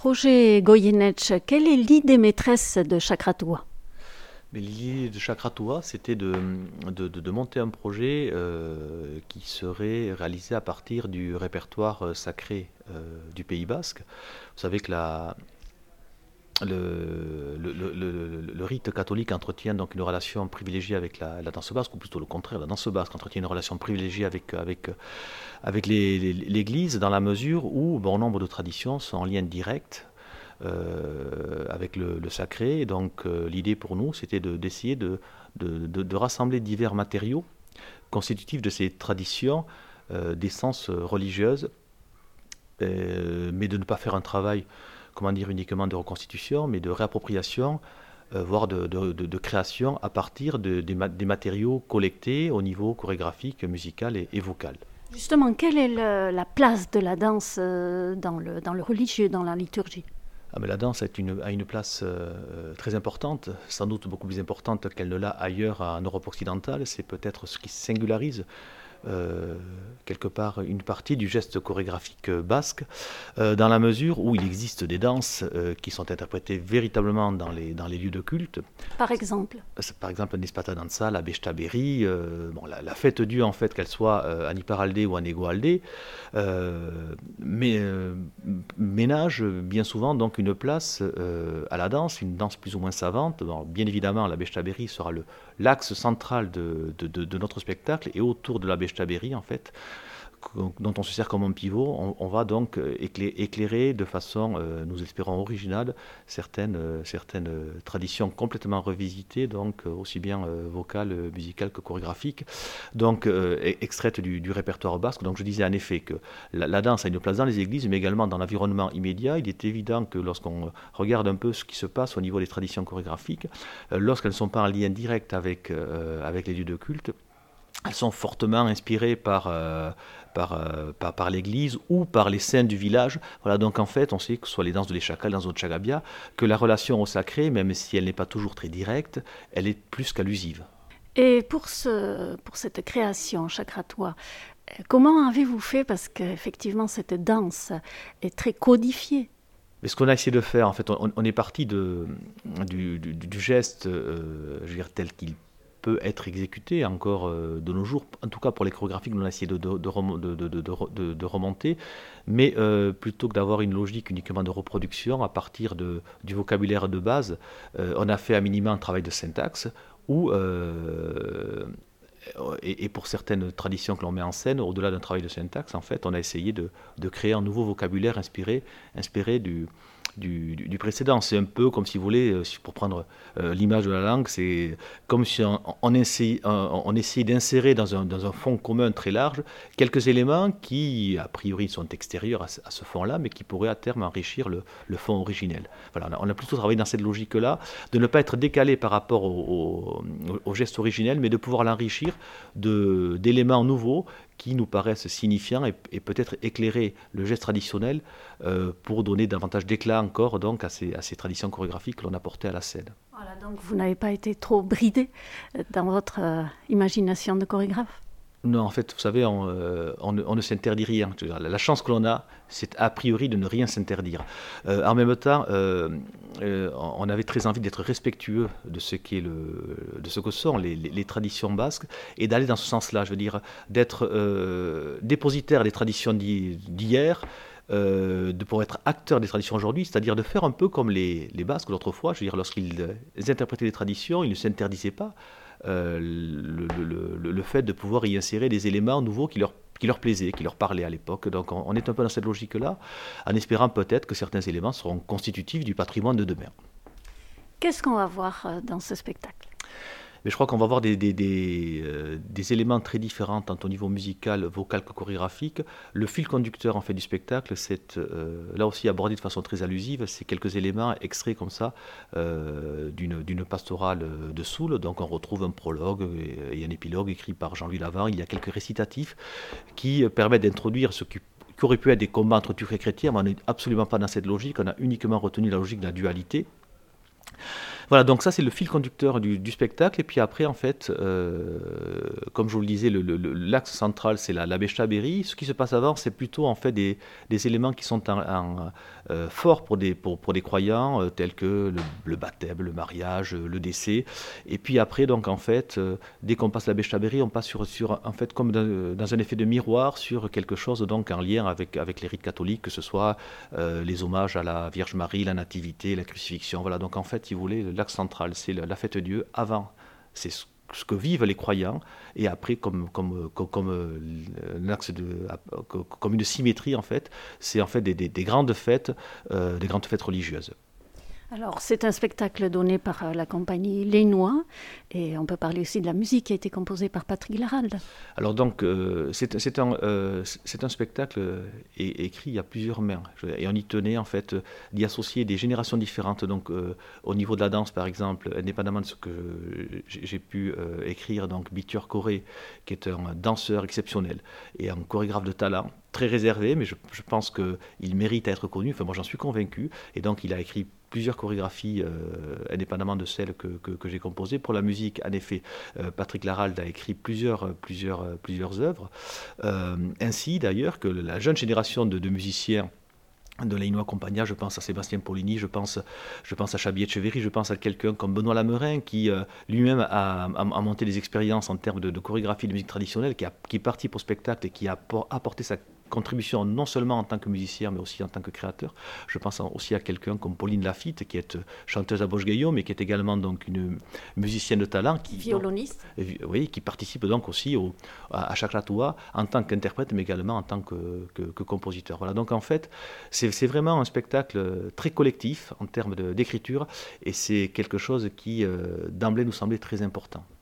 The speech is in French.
Roger Goyeneche, quelle est l'idée maîtresse de Chakratua? Mais l'idée de Chakratua, c'était de monter un projet qui serait réalisé à partir du répertoire sacré du Pays Basque. Vous savez que le rite catholique entretient donc une relation privilégiée avec la danse basque, ou plutôt le contraire, la danse basque entretient une relation privilégiée avec l'Église, dans la mesure où bon nombre de traditions sont en lien direct avec le sacré. Et donc l'idée pour nous, c'était d'essayer de rassembler divers matériaux constitutifs de ces traditions d'essence religieuse, mais de ne pas faire un travail, comment dire, uniquement de reconstitution, mais de réappropriation, voire de création à partir des matériaux collectés au niveau chorégraphique, musical et vocal. Justement, quelle est la place de la danse dans le religieux, dans la liturgie? Ah, mais la danse a une place très importante, sans doute beaucoup plus importante qu'elle ne l'a ailleurs en Europe occidentale. C'est peut-être ce qui singularise quelque part une partie du geste chorégraphique basque, dans la mesure où il existe des danses qui sont interprétées véritablement dans les lieux de culte. Par exemple? Par exemple, Nespata Dansa, la Besta Berri, la fête Dieu, en fait, qu'elle soit à Niparalde ou à Negoalde, ménage bien souvent donc une place à la danse, une danse plus ou moins savante. Bon, bien évidemment, la Besta Berri sera l'axe central de notre spectacle, et autour de la Besta Berri, en fait, dont on se sert comme un pivot, on va donc éclairer de façon, nous espérons, originale certaines traditions complètement revisitées, donc aussi bien vocales, musicales que chorégraphiques, donc extraites du répertoire basque. Donc je disais en effet que la danse a une place dans les églises, mais également dans l'environnement immédiat. Il est évident que lorsqu'on regarde un peu ce qui se passe au niveau des traditions chorégraphiques, lorsqu'elles ne sont pas en lien direct avec les lieux de culte, elles sont fortement inspirées par l'église ou par les saints du village. Voilà, donc en fait, on sait que ce soit les danses de l'Echaka, les danses de Chagabia, que la relation au sacré, même si elle n'est pas toujours très directe, elle est plus qu'allusive. Et pour cette création Chakratua, comment avez-vous fait? Parce qu'effectivement, cette danse est très codifiée. Mais ce qu'on a essayé de faire, en fait, on est parti du geste, je veux dire, tel qu'il peut être exécuté encore de nos jours, en tout cas pour les chorégraphies que l'on a essayé de remonter, mais plutôt que d'avoir une logique uniquement de reproduction à partir du vocabulaire de base, on a fait à minima un travail de syntaxe où, et pour certaines traditions que l'on met en scène, au-delà d'un travail de syntaxe, en fait, on a essayé de créer un nouveau vocabulaire inspiré du précédent. C'est un peu comme, si vous voulez, pour prendre l'image de la langue, c'est comme si on essayait d'insérer dans un fond commun très large quelques éléments qui, a priori, sont extérieurs à ce fond-là, mais qui pourraient à terme enrichir le fond originel. Voilà, on a plutôt travaillé dans cette logique-là, de ne pas être décalé par rapport au geste originel, mais de pouvoir l'enrichir d'éléments nouveaux qui nous paraissent signifiants et peut-être éclairer le geste traditionnel pour donner davantage d'éclat encore donc à ces traditions chorégraphiques que l'on apportait à la scène. Voilà, donc vous n'avez pas été trop bridé dans votre imagination de chorégraphe? Non, en fait, vous savez, on ne s'interdit rien. La chance que l'on a, c'est a priori de ne rien s'interdire. En même temps, on avait très envie d'être respectueux de ce que sont les traditions basques, et d'aller dans ce sens-là, je veux dire, d'être dépositaire des traditions d'hier, de pouvoir être acteur des traditions aujourd'hui, c'est-à-dire de faire un peu comme les Basques d'autrefois. Je veux dire, lorsqu'ils interprétaient les traditions, ils ne s'interdisaient pas le fait de pouvoir y insérer des éléments nouveaux qui leur plaisaient, qui leur parlaient à l'époque. Donc on est un peu dans cette logique-là, en espérant peut-être que certains éléments seront constitutifs du patrimoine de demain. Qu'est-ce qu'on va voir dans ce spectacle? Mais je crois qu'on va voir des éléments très différents, tant au niveau musical, vocal que chorégraphique. Le fil conducteur en fait du spectacle, c'est là aussi abordé de façon très allusive. C'est quelques éléments extraits comme ça d'une pastorale de Soule. Donc on retrouve un prologue et un épilogue écrit par Jean-Louis Lavant. Il y a quelques récitatifs qui permettent d'introduire ce qui aurait pu être des combats entre turcs et chrétiens, mais on n'est absolument pas dans cette logique. On a uniquement retenu la logique de la dualité. Voilà, donc ça c'est le fil conducteur du spectacle. Et puis après, en fait, comme je vous le disais, l'axe central c'est la Bechta Berry. Ce qui se passe avant, c'est plutôt en fait des éléments qui sont forts pour des croyants, tels que le baptême, le mariage, le décès. Et puis après, donc en fait, dès qu'on passe la Bechta Berry, on passe sur en fait comme dans un effet de miroir sur quelque chose donc en lien avec les rites catholiques, que ce soit les hommages à la Vierge Marie, la Nativité, la crucifixion. Voilà, donc en fait, si vous voulez, l'axe central, c'est la fête de Dieu. Avant, c'est ce que vivent les croyants, et après, comme l'axe comme une symétrie, en fait, c'est en fait des grandes fêtes religieuses. Alors, c'est un spectacle donné par la compagnie Les Noix, et on peut parler aussi de la musique qui a été composée par Patrick Laralde. Alors donc, c'est un spectacle écrit à plusieurs mains, et on y tenait en fait d'y associer des générations différentes. Donc, au niveau de la danse, par exemple, indépendamment de ce que j'ai pu écrire, donc Bitur Coré, qui est un danseur exceptionnel et un chorégraphe de talent, très réservé, mais je pense qu'il mérite à être connu. Enfin, moi, j'en suis convaincu. Et donc, il a écrit plusieurs chorégraphies, indépendamment de celles que j'ai composées. Pour la musique, en effet, Patrick Laralde a écrit plusieurs œuvres. Ainsi, d'ailleurs, que la jeune génération de musiciens de la Inua Compagnia, je pense à Sébastien Paulini, je pense à Chabi Etcheverry, je pense à quelqu'un comme Benoît Lamerin qui lui-même a monté des expériences en termes de chorégraphie de musique traditionnelle, qui participe au spectacle et qui a apporté sa contribution non seulement en tant que musicien mais aussi en tant que créateur. Je pense aussi à quelqu'un comme Pauline Lafitte qui est chanteuse à Boche-Gaillon mais qui est également donc une musicienne de talent, violoniste, oui, qui participe donc aussi à Chakratoua en tant qu'interprète mais également en tant que compositeur. Voilà, donc en fait c'est vraiment un spectacle très collectif en termes d'écriture, et c'est quelque chose qui d'emblée nous semblait très important.